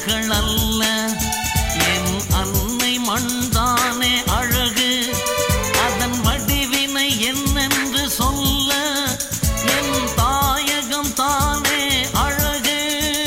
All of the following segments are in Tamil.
நிலவுகள் அல்ல, என் அன்னை மண்தானே அழகு. அதன் வடிவினை என்னென்று சொல்ல, என் தாயகம் தானே அழகு.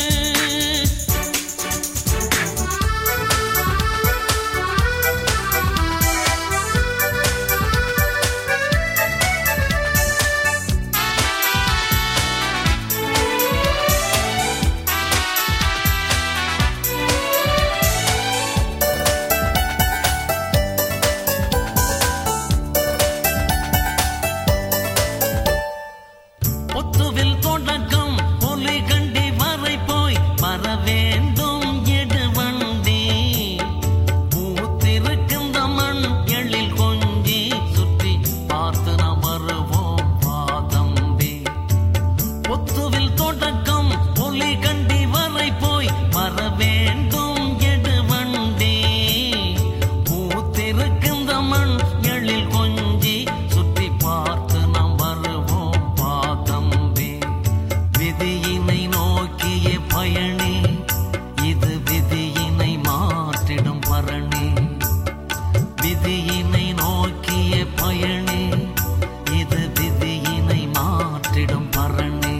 பொத்துவில் தொடக்கம் பொலிகண்டி வரை போய் வர வேண்டும் எடுவண்டி. பூத்திருக்கின்ற மண் எழில் கொஞ்சி சுற்றி பார்த்து நாம் வருவோம் பாதம்பி. பொத்துவில் தொடக்கம் பொலிகண்டி வரை போய் வர வேண்டும் எடுவண்டி. பூத்திருக்கின்ற மண் எழில் கொஞ்சி சுற்றி பார்த்து நாம் வருவோம் பாதம்பி. விதியினை நோக்கிய பயணி, இது விதியினை மாற்றிடும் பரணி. விதியினை நோக்கிய பயணி, இது விதியினை மாற்றிடும் பரணி.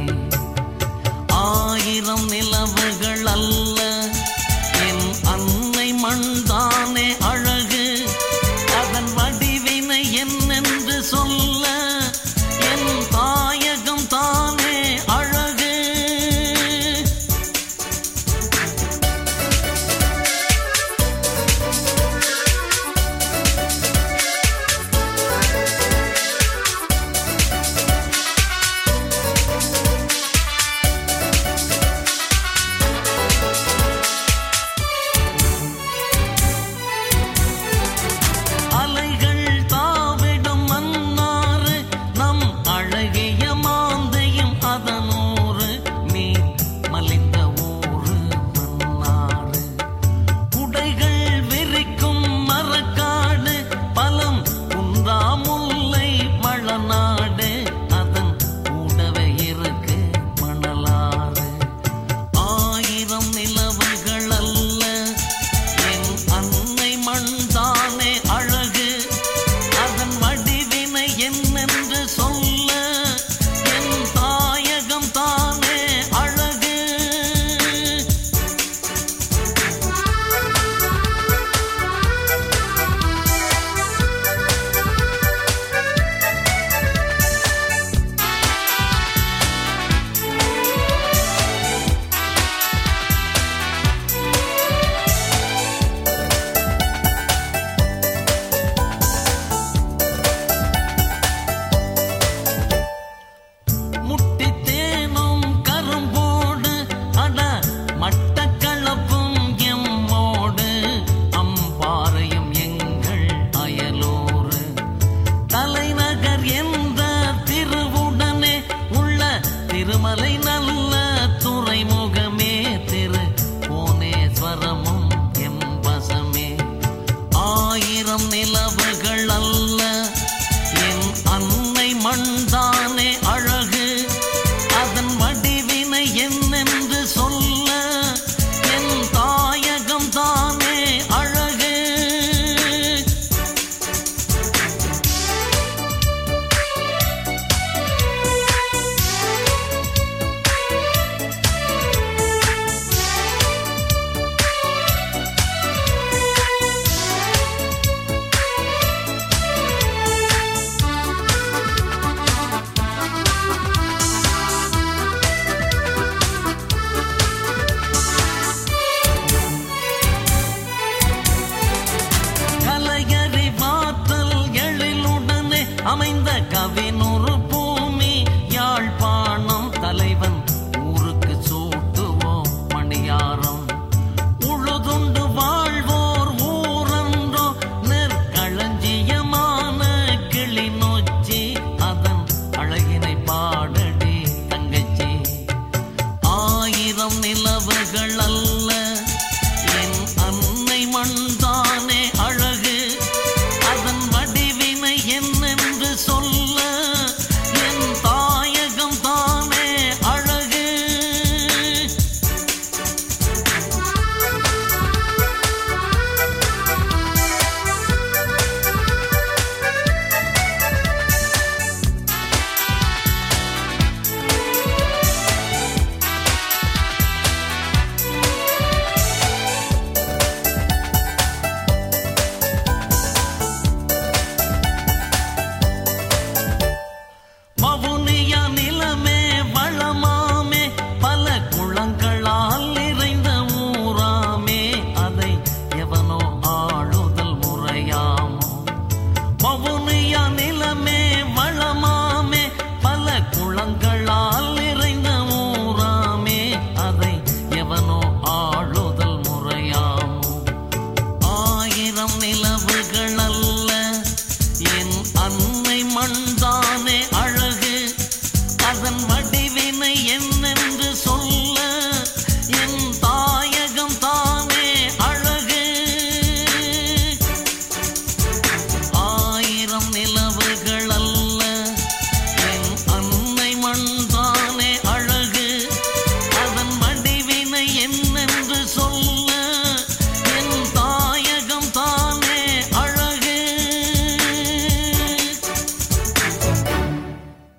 ஆயிரம் நிலவுகள் அல்ல, என் அன்னை மண்தானே அழகு. அதன் வடிவினை என்னென்று சொல்ல, என் தாயகம் தானே அழகு. அலைகள் தாவிடும் மன்னாறு, நம் அழகிய மாந்தையும் அதனூறு. மீன் மலிந்த ஊரு மன்னாறு, குடைகள் விரிக்கும் மரக்காடு. பலம் குன்றா முல்லை மழநாடு, அதன் கூடவே இருக்கு மணலாறு. ஆயிரம் நிலவுகள் அல்ல, என் அன்னை மண்தானே அழகு. அதன் வடிவினை என்னென்று சொல்ல, என் தாயகம் தானே அழகு. முட்டித்தேனும் கரும்போடு, அட மட்டக்களப்பும் எம்மோடு. அம்பாறையும் எங்கள் அயலூரு, தலைநகர் என்ற திருவுடனே உள்ள திருமலை நல்ல துறைமுகமே. திரு புவனேஸ்வரமும் எம்பசமே. ஆயிரம் நிலவுகள் அல்ல, என் அன்னை மண்தானே அழகு. அதன் வடிவினை என்னென்று சொல்ல, என் தாயகம் தானே அழகு. கலையறிவாற்றல் எழிலுடனே அமைந்த கவினூறு பூமி யாழ்ப்பாணம். தலைவன் ஊருக்கு சூட்டுவோம் மணியாரம். உழுதுண்டு வாழ்வோர் ஊரன்றோ நெற்களஞ்சியமான கிளிநொச்சி. அதன் அழகினை பாடடி தங்கச்சி. ஆயிரம் நில